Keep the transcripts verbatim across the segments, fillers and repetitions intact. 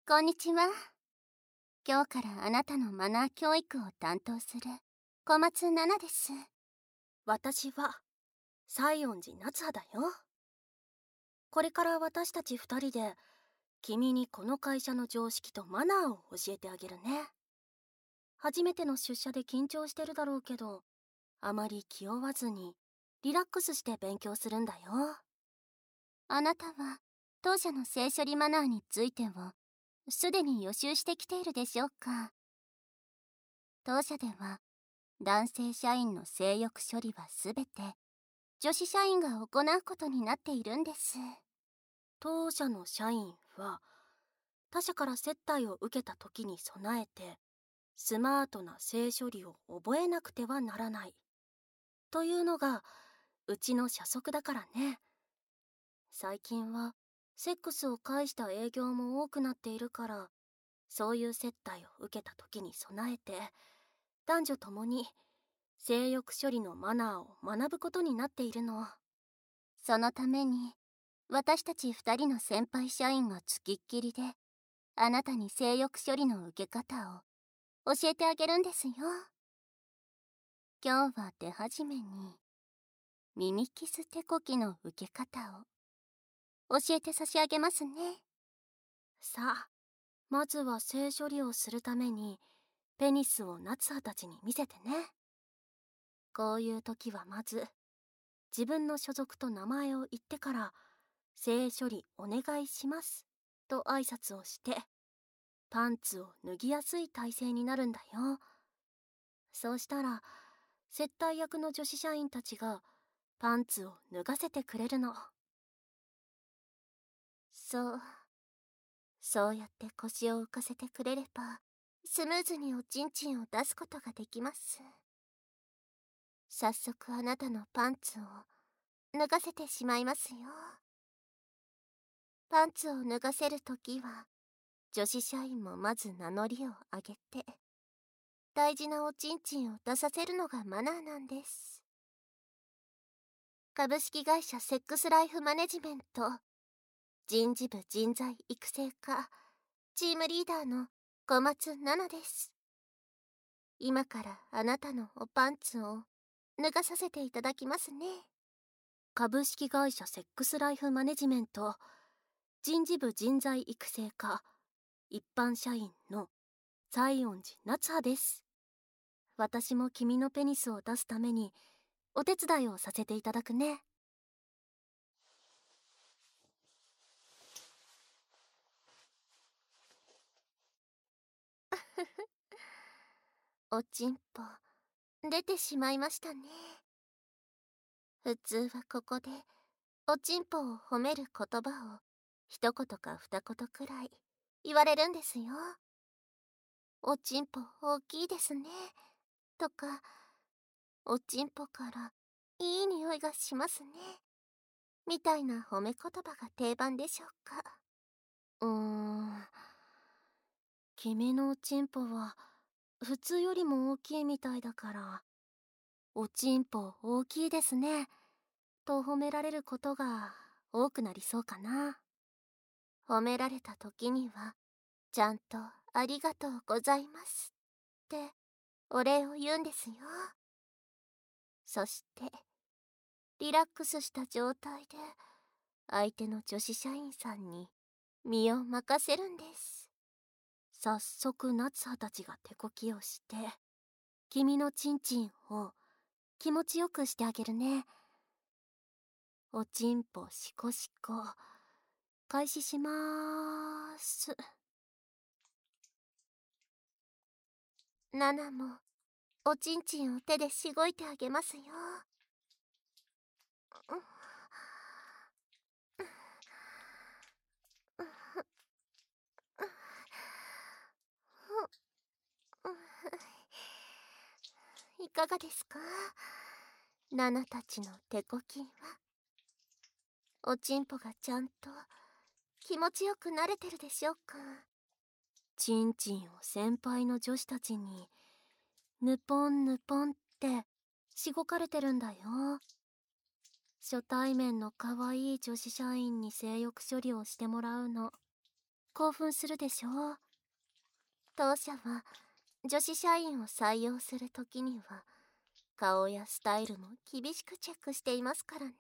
こんにちは。今日からあなたのマナー教育を担当する小松菜奈です。 私は西園寺夏葉だよ。これから私たち二人で君にこの会社の常識とマナーを教えてあげるね。初めての出社で緊張してるだろうけど、あまり気負わずにリラックスして勉強するんだよ。 あなたは当社の性処理マナーについてをすでに予習してきているでしょうか。当社では男性社員の性欲処理はすべて女子社員が行うことになっているんです。 当社の社員は他社から接待を受けた時に備えてスマートな性処理を覚えなくてはならないというのがうちの社則だからね。最近はセックスを介した営業も多くなっているから、そういう接待を受けた時に備えて男女ともに性欲処理のマナーを学ぶことになっているの。 そのために私たち二人の先輩社員がつきっきりであなたに性欲処理の受け方を教えてあげるんですよ。今日は手始めに耳キス手こきの受け方を教えて差し上げますね。 さあ、まずは性処理をするためにペニスを夏葉たちに見せてね。こういう時はまず自分の所属と名前を言ってから性処理お願いしますと挨拶をしてパンツを脱ぎやすい体勢になるんだよ。そうしたら接待役の女子社員たちがパンツを脱がせてくれるの。 そうそうやって腰を浮かせてくれればスムーズにおちんちんを出すことができます。早速あなたのパンツを脱がせてしまいますよ。パンツを脱がせるときは女子社員もまず名乗りを上げて大事なおちんちんを出させるのがマナーなんです。株式会社セックスライフマネジメント人事部人材育成課チームリーダーの小松菜奈です。今からあなたのおパンツを脱がさせていただきますね。 株式会社セックスライフマネジメント人事部人材育成課一般社員の西園寺夏葉です。私も君のペニスを出すためにお手伝いをさせていただくね。 おちんぽ出てしまいましたね。普通はここでおちんぽを褒める言葉を一言か二言くらい言われるんですよ。おちんぽ大きいですねとか、おちんぽからいい匂いがしますねみたいな褒め言葉が定番でしょうか。 うーん君のおちんぽは普通よりも大きいみたいだから、おちんぽ大きいですねと褒められることが多くなりそうかな。 褒められた時にはちゃんとありがとうございますってお礼を言うんですよ。そしてリラックスした状態で相手の女子社員さんに身を任せるんです。 早速夏葉たちが手こきをして君のチンチンを気持ちよくしてあげるね。おちんぽしこしこ開始しまーす。 ナナもおちんちんを手でしごいてあげますよ。いかがですか、ナナたちの手こきは。おちんぽがちゃんと気持ちよく慣れてるでしょうか。 チンチンを先輩の女子たちにぬぽんぬぽんってしごかれてるんだよ。初対面の可愛い女子社員に性欲処理をしてもらうの興奮するでしょう。 当社は女子社員を採用するときには顔やスタイルも厳しくチェックしていますからね。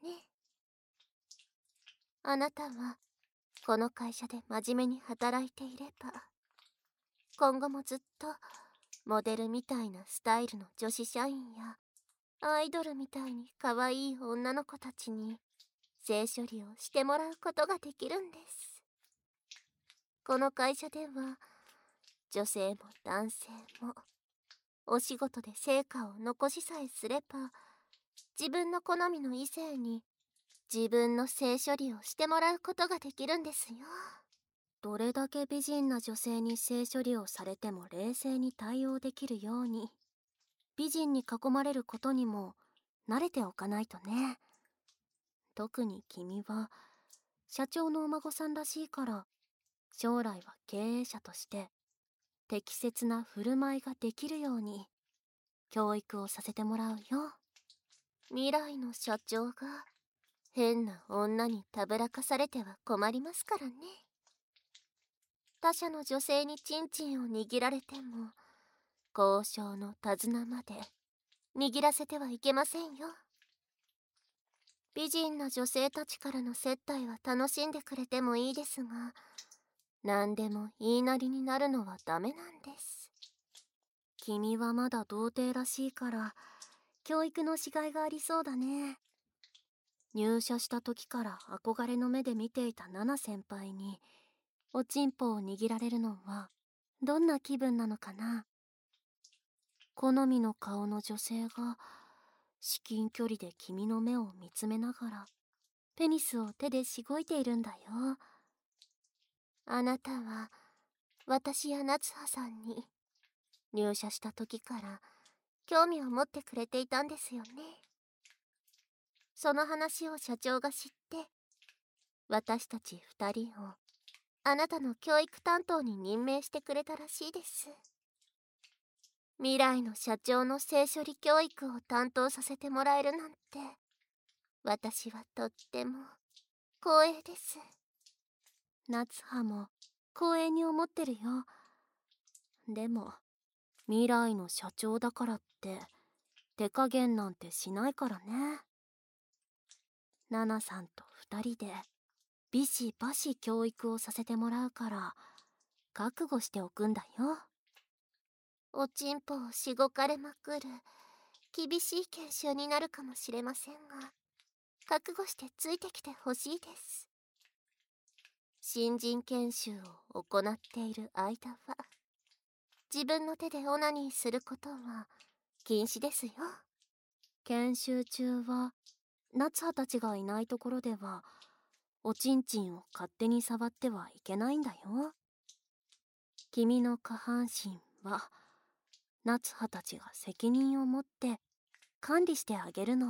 あなたはこの会社で真面目に働いていれば今後もずっとモデルみたいなスタイルの女子社員やアイドルみたいに可愛い女の子たちに性処理をしてもらうことができるんです。この会社では女性も男性もお仕事で成果を残しさえすれば自分の好みの異性に自分の性処理をしてもらうことができるんですよ。 どれだけ美人な女性に性処理をされても冷静に対応できるように、美人に囲まれることにも慣れておかないとね。特に君は社長のお孫さんらしいから、将来は経営者として適切な振る舞いができるように教育をさせてもらうよ。 未来の社長が変な女にたぶらかされては困りますからね。他社の女性にチンチンを握られても交渉の手綱まで握らせてはいけませんよ。美人な女性たちからの接待は楽しんでくれてもいいですが、何でも言いなりになるのはダメなんです。 君はまだ童貞らしいから教育のしがいがありそうだね。入社した時から憧れの目で見ていたナナ先輩におちんぽを握られるのはどんな気分なのかな。好みの顔の女性が至近距離で君の目を見つめながらペニスを手でしごいているんだよ。 あなたは私や夏葉さんに入社した時から興味を持ってくれていたんですよね。その話を社長が知って私たち二人をあなたの教育担当に任命してくれたらしいです。未来の社長の性処理教育を担当させてもらえるなんて私はとっても光栄です。 夏葉も光栄に思ってるよ。でも未来の社長だからって手加減なんてしないからね。ナナさんと二人でビシバシ教育をさせてもらうから覚悟しておくんだよ。 おちんぽをしごかれまくる厳しい研修になるかもしれませんが覚悟してついてきてほしいです。新人研修を行っている間は自分の手でオナニーすることは禁止ですよ。 研修中は夏葉たちがいないところではおちんちんを勝手に触ってはいけないんだよ。君の下半身は夏葉たちが責任を持って管理してあげるの。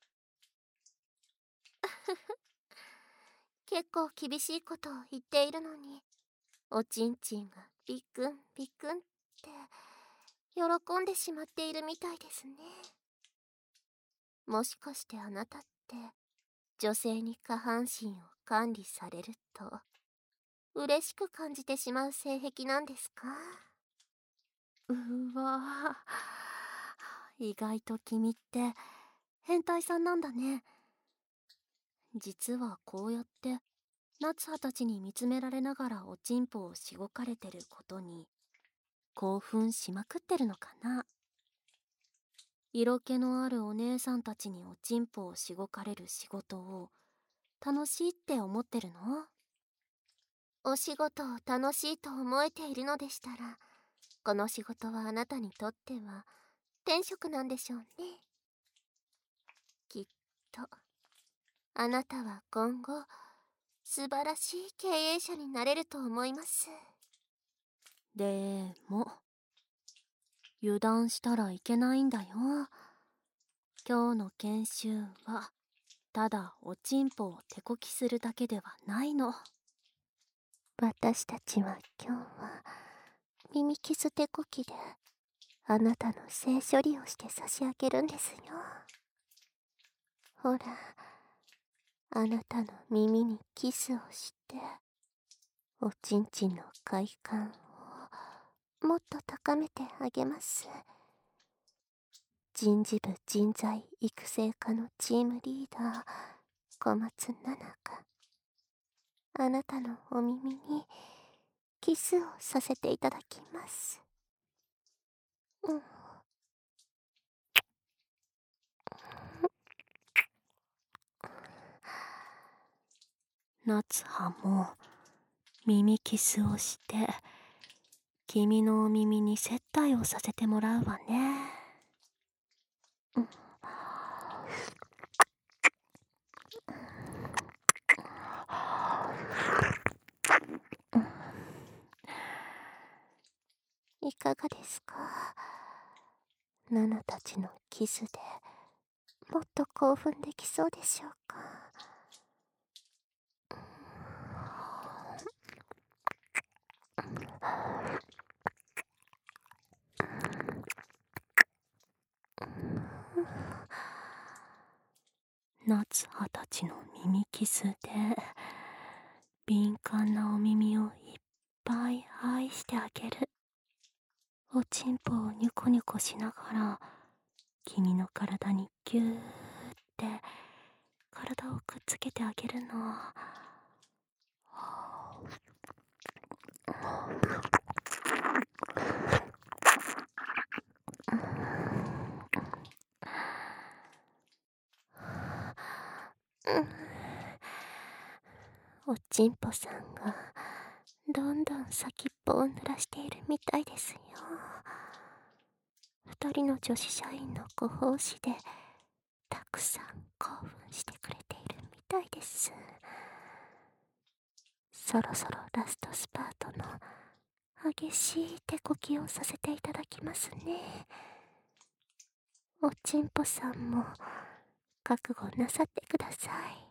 結構厳しいことを言っているのにおちんちんがビクンビクンって喜んでしまっているみたいですね。もしかしてあなたって女性に下半身を管理されると嬉しく感じてしまう性癖なんですか？ うわぁ、意外と君って変態さんなんだね。実はこうやって夏葉たちに見つめられながらおちんぽをしごかれてることに興奮しまくってるのかな。色気のあるお姉さんたちにおちんぽをしごかれる仕事を楽しいって思ってるの？ お仕事を楽しいと思えているのでしたらこの仕事はあなたにとっては天職なんでしょうね。きっとあなたは今後素晴らしい経営者になれると思います。 でも油断したらいけないんだよ。今日の研修はただおちんぽを手こきするだけではないの。 私たちは今日は耳キス手こきであなたの性処理をして差し上げるんですよ。ほら、あなたの耳にキスをしておちんちんの快感をもっと高めてあげます。人事部人材育成課のチームリーダー小松菜奈があなたのお耳にキスをさせていただきます。うん、 夏葉も耳キスをして君のお耳に接待をさせてもらうわね。うん、 いかがですか？ナナたちのキスでもっと興奮できそうでしょうか？ 夏葉たちの耳キスで敏感なお耳をいっぱい愛してあげる。おちんぽをニョコニョコしながら君の体にギューって体をくっつけてあげるの。 おちんぽさんがどんどん先っぽを濡らしているみたいですよ。二人の女子社員のご奉仕でたくさん興奮してくれているみたいです。そろそろラストスパートの激しい手こきをさせていただきますね。おちんぽさんも覚悟なさってください。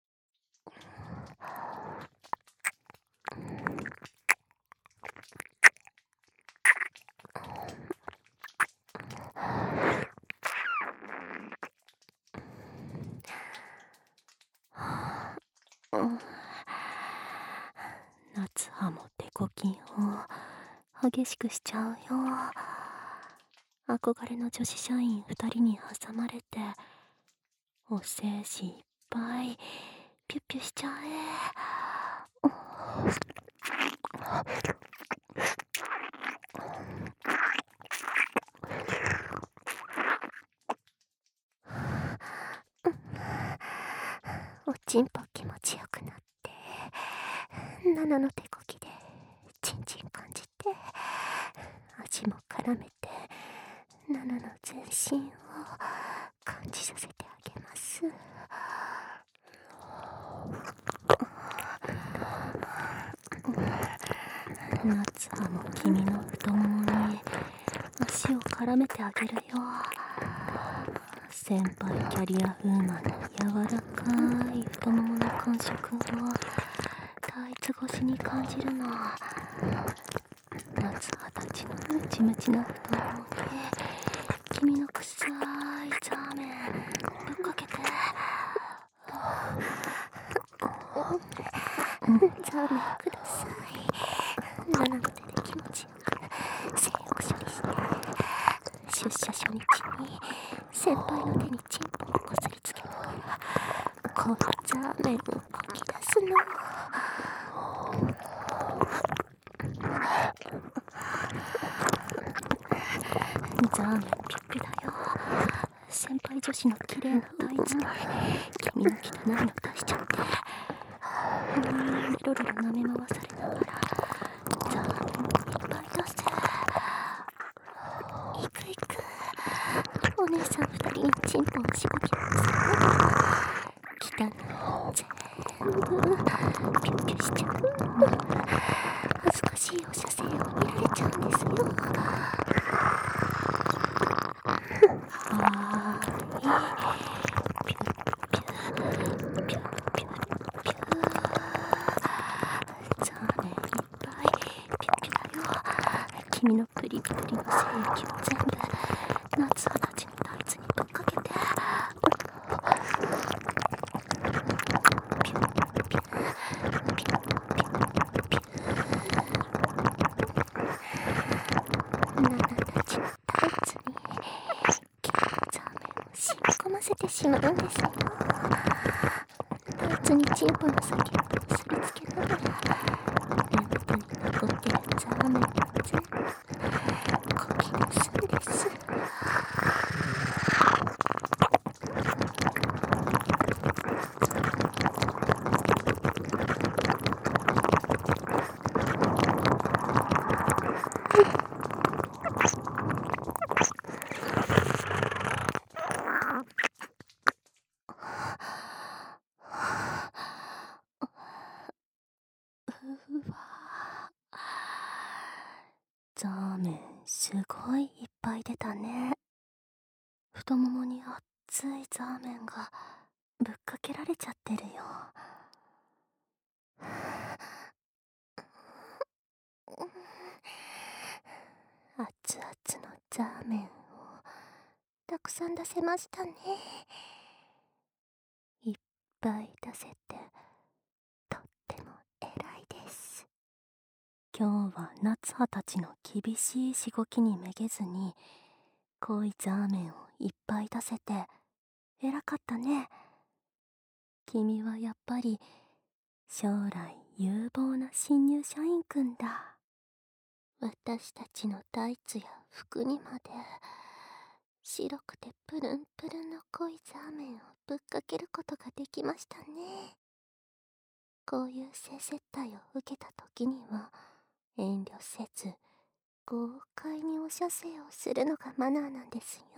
夏葉も手こきを激しくしちゃうよ。憧れの女子社員二人に挟まれてお精子いっぱいピュッピュしちゃえ。 おちんぽ気持ちよくなってナナの手こきでチンチン感じて味も絡めてナナの全身を感じさせてあげます。 夏葉も君の太ももに足を絡めてあげるよ。先輩キャリアウーマンの柔らかい太ももの感触をタイツ越しに感じるの。夏葉たちのムチムチな太ももに君の臭いザーメンぶっかけて。 ザーメンください。ナナの手で気持ちよく性欲処理して出社初日に先輩の手にチンポをこすりつけながらこのザーメンをこき出すの。 ザーメンピュッピュだよ。先輩女子の綺麗なタイツに君の汚いの出しちゃってうんロロロ舐め回されながらザーメンいっぱい出せ。 いくいくお姉さん二人にチンポをしごきます。汚いの全部ピュッピュしちゃう。恥ずかしいお射精を見られちゃうんですよ。 はーいピュッピュピュッピュッピュザーメンいっぱいピュッピュだよ。君のプリプリの精液を全部夏葉たちのタイツにぶっかけてピュッピュピュッピュッピュッピュッしまうんですよ。タイツにチンポの先をこすりつけながら、根元に残ってるザーメンを全部こき出すんです。うわ、ザーメンすごいいっぱい出たね。太ももに熱いザーメンがぶっかけられちゃってるよ。熱々のザーメンをたくさん出せましたね。いっぱい出せてとっても偉いです。今日は夏葉たちの厳しいしごきにめげずに濃いザーメンをいっぱい出せて偉かったね。君はやっぱり将来有望な新入社員くんだ。私たちのタイツや服にまで白くてプルンプルンの濃いザーメンをぶっかけることができましたね。こういう性接待を受けた時には遠慮せず豪快にお射精をするのがマナーなんですよ。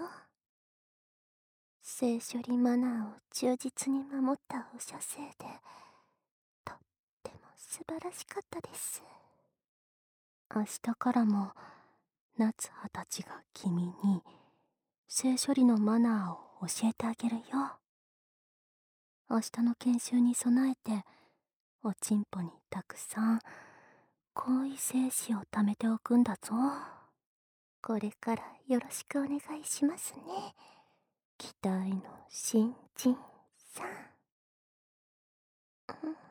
性処理マナーを忠実に守ったお射精でとっても素晴らしかったです。明日からも夏葉たちが君に性処理のマナーを教えてあげるよ。明日の研修に備えておちんぽにたくさん濃い精子を貯めておくんだぞ。これからよろしくお願いしますね。期待の新人さん。